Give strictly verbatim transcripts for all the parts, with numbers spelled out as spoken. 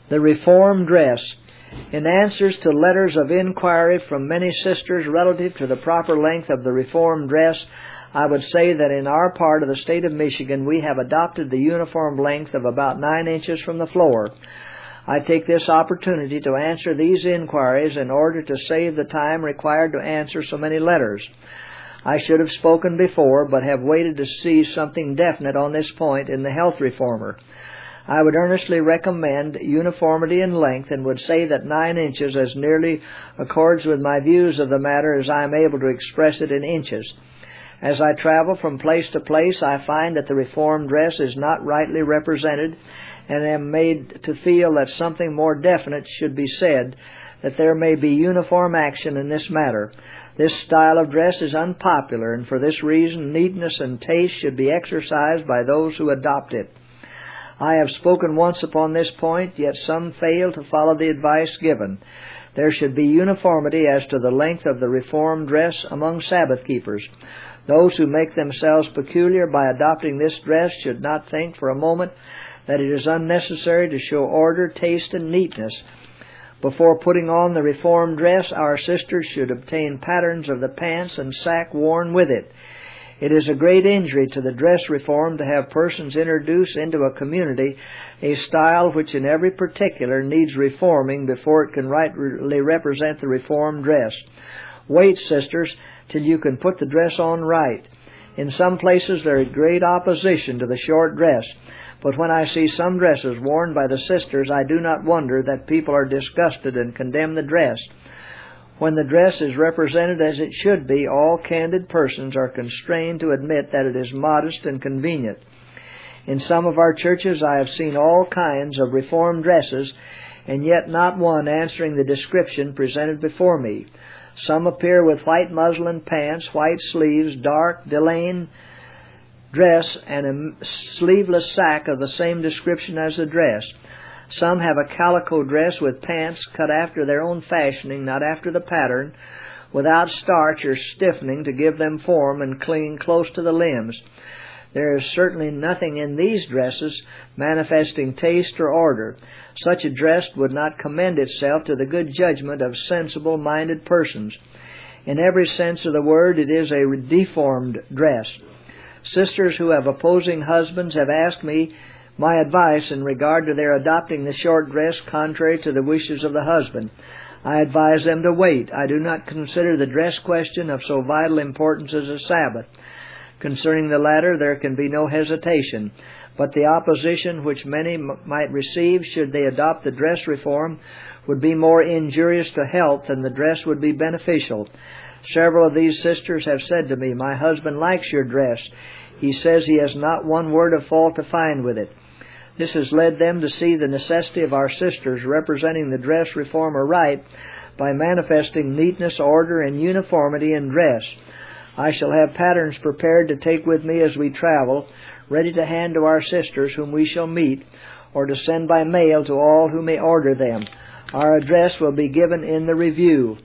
The Reformed Dress. In answers to letters of inquiry from many sisters relative to the proper length of the Reformed dress, I would say that in our part of the state of Michigan we have adopted the uniform length of about nine inches from the floor. I take this opportunity to answer these inquiries in order to save the time required to answer so many letters. I should have spoken before, but have waited to see something definite on this point in the Health Reformer. I would earnestly recommend uniformity in length, and would say that nine inches as nearly accords with my views of the matter as I am able to express it in inches. As I travel from place to place, I find that the Reformed dress is not rightly represented, and am made to feel that something more definite should be said, that there may be uniform action in this matter. This style of dress is unpopular, and for this reason neatness and taste should be exercised by those who adopt it. I have spoken once upon this point, yet some fail to follow the advice given. There should be uniformity as to the length of the Reformed dress among Sabbath keepers. Those who make themselves peculiar by adopting this dress should not think for a moment that it is unnecessary to show order, taste, and neatness. Before putting on the Reformed dress, our sisters should obtain patterns of the pants and sack worn with it. It is a great injury to the dress reform to have persons introduce into a community a style which in every particular needs reforming before it can rightly represent the Reformed dress. Wait, sisters, till you can put the dress on right. In some places there is great opposition to the short dress, but when I see some dresses worn by the sisters, I do not wonder that people are disgusted and condemn the dress. When the dress is represented as it should be, all candid persons are constrained to admit that it is modest and convenient. In some of our churches I have seen all kinds of Reformed dresses, and yet not one answering the description presented before me. Some appear with white muslin pants, white sleeves, dark delaine dress, and a sleeveless sack of the same description as the dress. Some have a calico dress with pants cut after their own fashioning, not after the pattern, without starch or stiffening to give them form and clinging close to the limbs. There is certainly nothing in these dresses manifesting taste or order. Such a dress would not commend itself to the good judgment of sensible-minded persons. In every sense of the word, it is a deformed dress. Sisters who have opposing husbands have asked me my advice in regard to their adopting the short dress contrary to the wishes of the husband. I advise them to wait. I do not consider the dress question of so vital importance as a Sabbath. Concerning the latter, there can be no hesitation, but the opposition which many m- might receive should they adopt the dress reform would be more injurious to health than the dress would be beneficial. Several of these sisters have said to me, "My husband likes your dress. He says he has not one word of fault to find with it." This has led them to see the necessity of our sisters representing the dress reform aright by manifesting neatness, order, and uniformity in dress. I shall have patterns prepared to take with me as we travel, ready to hand to our sisters whom we shall meet, or to send by mail to all who may order them. Our address will be given in the review.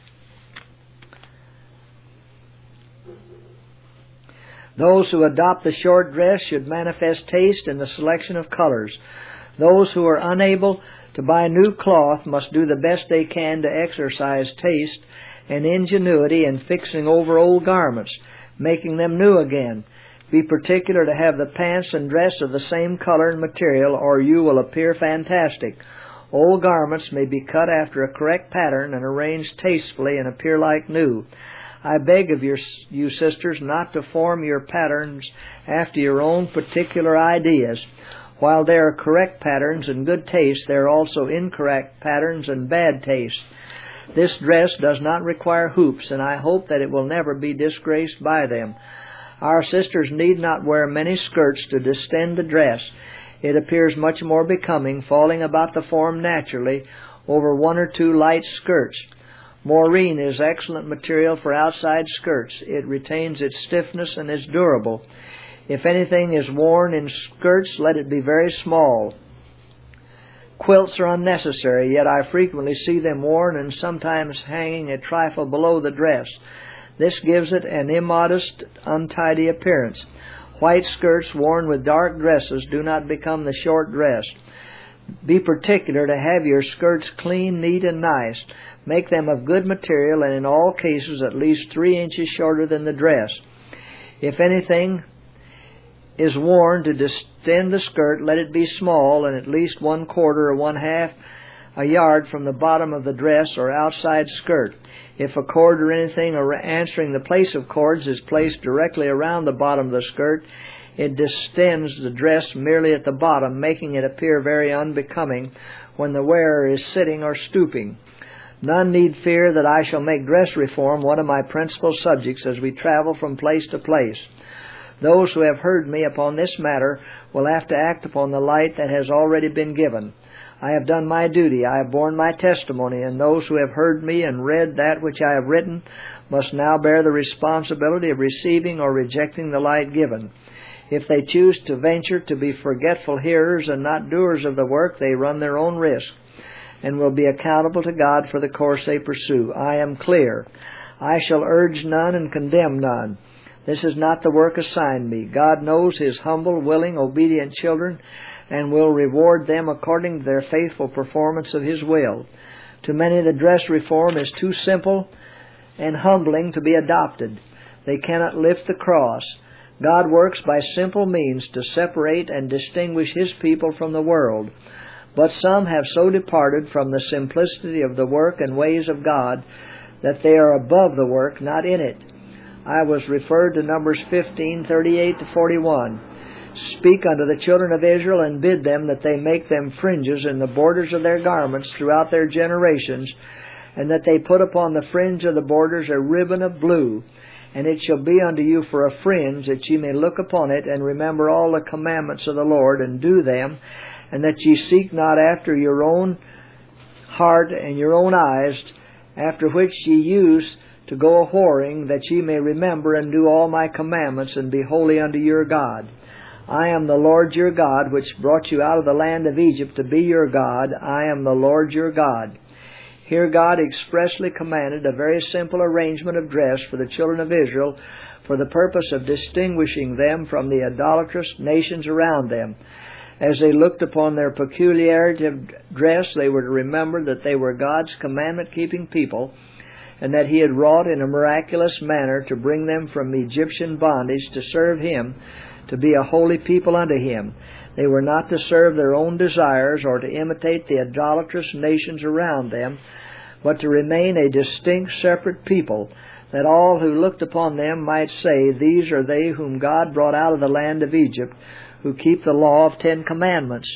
Those who adopt the short dress should manifest taste in the selection of colors. Those who are unable to buy new cloth must do the best they can to exercise taste and ingenuity in fixing over old garments, making them new again. Be particular to have the pants and dress of the same color and material, or you will appear fantastic. Old garments may be cut after a correct pattern and arranged tastefully and appear like new. I beg of your, you sisters not to form your patterns after your own particular ideas. While there are correct patterns and good taste, there are also incorrect patterns and bad taste. This dress does not require hoops, and I hope that it will never be disgraced by them. Our sisters need not wear many skirts to distend the dress. It appears much more becoming, falling about the form naturally, over one or two light skirts. Moreen is excellent material for outside skirts. It retains its stiffness and is durable. If anything is worn in skirts, let it be very small. Quilts are unnecessary, yet I frequently see them worn and sometimes hanging a trifle below the dress. This gives it an immodest, untidy appearance. White skirts worn with dark dresses do not become the short dress. Be particular to have your skirts clean, neat, and nice. Make them of good material, and in all cases at least three inches shorter than the dress. If anything is worn to distend the skirt, let it be small and at least one quarter or one half a yard from the bottom of the dress or outside skirt. If a cord or anything answering the place of cords is placed directly around the bottom of the skirt, it distends the dress merely at the bottom, making it appear very unbecoming when the wearer is sitting or stooping. None need fear that I shall make dress reform one of my principal subjects as we travel from place to place. Those who have heard me upon this matter will have to act upon the light that has already been given. I have done my duty, I have borne my testimony, and those who have heard me and read that which I have written must now bear the responsibility of receiving or rejecting the light given. If they choose to venture to be forgetful hearers and not doers of the work, they run their own risk and will be accountable to God for the course they pursue. I am clear. I shall urge none and condemn none. This is not the work assigned me. God knows His humble, willing, obedient children and will reward them according to their faithful performance of His will. To many the dress reform is too simple and humbling to be adopted. They cannot lift the cross. God works by simple means to separate and distinguish His people from the world. But some have so departed from the simplicity of the work and ways of God that they are above the work, not in it. I was referred to Numbers fifteen, thirty-eight to forty-one. Speak unto the children of Israel, and bid them that they make them fringes in the borders of their garments throughout their generations, and that they put upon the fringe of the borders a ribbon of blue. And it shall be unto you for a fringe, that ye may look upon it, and remember all the commandments of the Lord, and do them, and that ye seek not after your own heart and your own eyes, after which ye use to go a whoring, that ye may remember and do all my commandments, and be holy unto your God. I am the Lord your God, which brought you out of the land of Egypt to be your God. I am the Lord your God. Here God expressly commanded a very simple arrangement of dress for the children of Israel for the purpose of distinguishing them from the idolatrous nations around them. As they looked upon their peculiarity of dress, they were to remember that they were God's commandment-keeping people, and that He had wrought in a miraculous manner to bring them from Egyptian bondage to serve Him, to be a holy people unto Him. They were not to serve their own desires or to imitate the idolatrous nations around them, but to remain a distinct, separate people, that all who looked upon them might say, These are they whom God brought out of the land of Egypt, who keep the law of Ten Commandments.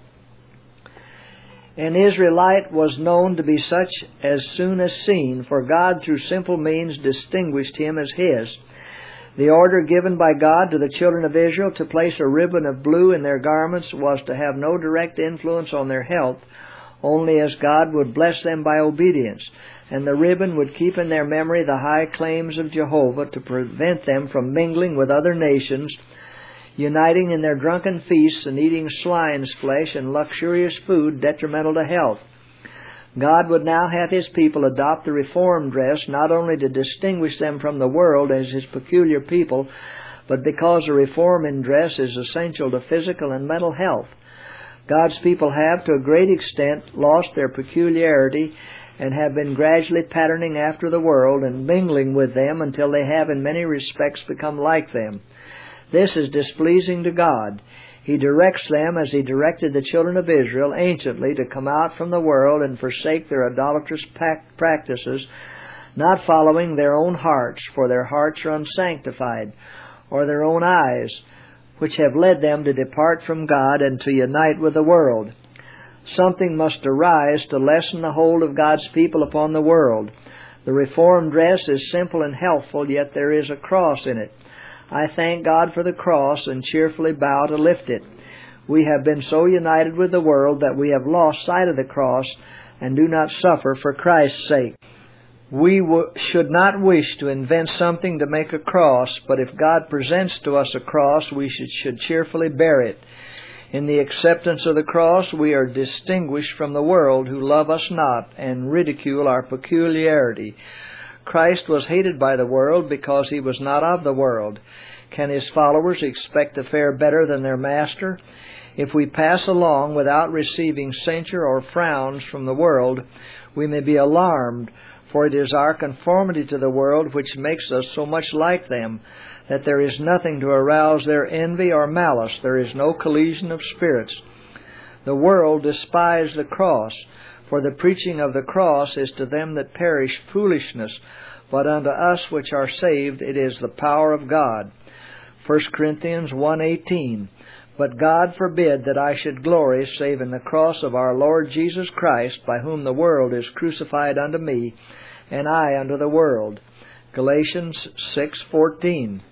An Israelite was known to be such as soon as seen, for God through simple means distinguished him as His. The order given by God to the children of Israel to place a ribbon of blue in their garments was to have no direct influence on their health, only as God would bless them by obedience, and the ribbon would keep in their memory the high claims of Jehovah to prevent them from mingling with other nations, uniting in their drunken feasts and eating swine's flesh and luxurious food detrimental to health. God would now have His people adopt the reformed dress, not only to distinguish them from the world as His peculiar people, but because the reform in dress is essential to physical and mental health. God's people have, to a great extent, lost their peculiarity and have been gradually patterning after the world and mingling with them until they have in many respects become like them. This is displeasing to God. He directs them, as He directed the children of Israel anciently, to come out from the world and forsake their idolatrous practices, not following their own hearts, for their hearts are unsanctified, or their own eyes, which have led them to depart from God and to unite with the world. Something must arise to lessen the hold of God's people upon the world. The reformed dress is simple and healthful, yet there is a cross in it. I thank God for the cross and cheerfully bow to lift it. We have been so united with the world that we have lost sight of the cross and do not suffer for Christ's sake. We w- should not wish to invent something to make a cross, but if God presents to us a cross, we should, should cheerfully bear it. In the acceptance of the cross, we are distinguished from the world, who love us not and ridicule our peculiarity. Christ was hated by the world because He was not of the world. Can His followers expect to fare better than their Master? If we pass along without receiving censure or frowns from the world, we may be alarmed, for it is our conformity to the world which makes us so much like them, that there is nothing to arouse their envy or malice. There is no collision of spirits. The world despise the cross, for the preaching of the cross is to them that perish foolishness, but unto us which are saved it is the power of God. First Corinthians one eighteen. But God forbid that I should glory save in the cross of our Lord Jesus Christ, by whom the world is crucified unto me, and I unto the world. Galatians six fourteen.